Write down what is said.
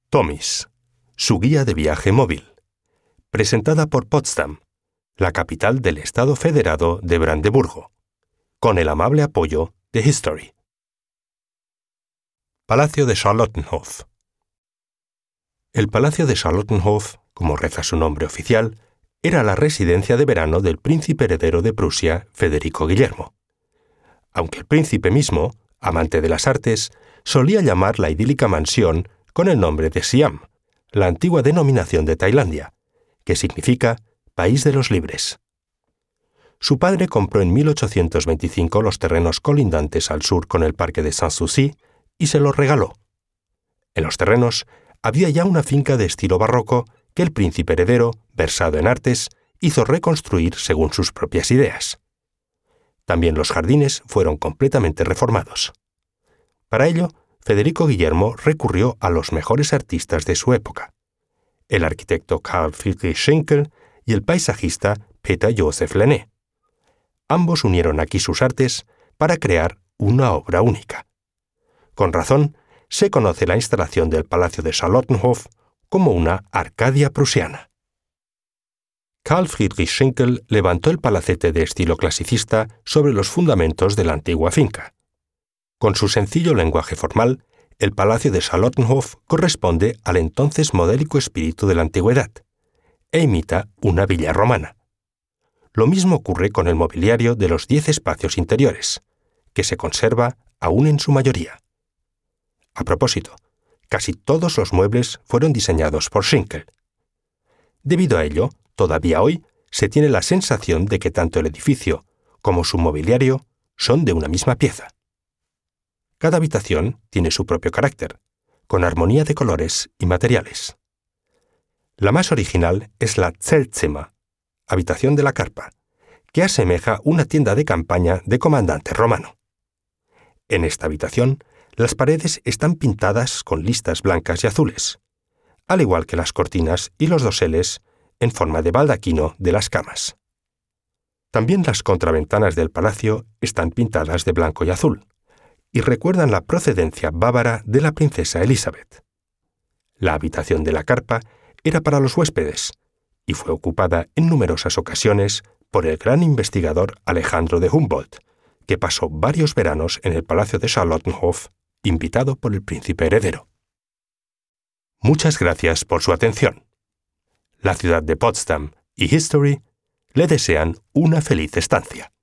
Tomis, su guía de viaje móvil, presentada por Potsdam, la capital del Estado Federado de Brandeburgo, con el amable apoyo de History. Palacio de Charlottenhof. El Palacio de Charlottenhof, como reza su nombre oficial, era la residencia de verano del príncipe heredero de Prusia, Federico Guillermo. Aunque el príncipe mismo, amante de las artes, solía llamar la idílica mansión con el nombre de Siam, la antigua denominación de Tailandia, que significa País de los Libres. Su padre compró en 1825 los terrenos colindantes al sur con el parque de Sanssouci y se los regaló. En los terrenos había ya una finca de estilo barroco que el príncipe heredero, versado en artes, hizo reconstruir según sus propias ideas. También los jardines fueron completamente reformados. Para ello, Federico Guillermo recurrió a los mejores artistas de su época, el arquitecto Carl Friedrich Schinkel y el paisajista Peter Joseph Lenné. Ambos unieron aquí sus artes para crear una obra única. Con razón, se conoce la instalación del Palacio de Charlottenhof como una Arcadia prusiana. Carl Friedrich Schinkel levantó el palacete de estilo clasicista sobre los fundamentos de la antigua finca. Con su sencillo lenguaje formal, el Palacio de Charlottenhof corresponde al entonces modélico espíritu de la antigüedad e imita una villa romana. Lo mismo ocurre con el mobiliario de los 10 espacios interiores, que se conserva aún en su mayoría. A propósito, casi todos los muebles fueron diseñados por Schinkel. Debido a ello, todavía hoy se tiene la sensación de que tanto el edificio como su mobiliario son de una misma pieza. Cada habitación tiene su propio carácter, con armonía de colores y materiales. La más original es la Zeltzimmer, habitación de la carpa, que asemeja una tienda de campaña de comandante romano. En esta habitación, las paredes están pintadas con listas blancas y azules, al igual que las cortinas y los doseles en forma de baldaquino de las camas. También las contraventanas del palacio están pintadas de blanco y azul, y recuerdan la procedencia bávara de la princesa Elizabeth. La habitación de la carpa era para los huéspedes y fue ocupada en numerosas ocasiones por el gran investigador Alejandro de Humboldt, que pasó varios veranos en el Palacio de Charlottenhof, invitado por el príncipe heredero. Muchas gracias por su atención. La ciudad de Potsdam y History le desean una feliz estancia.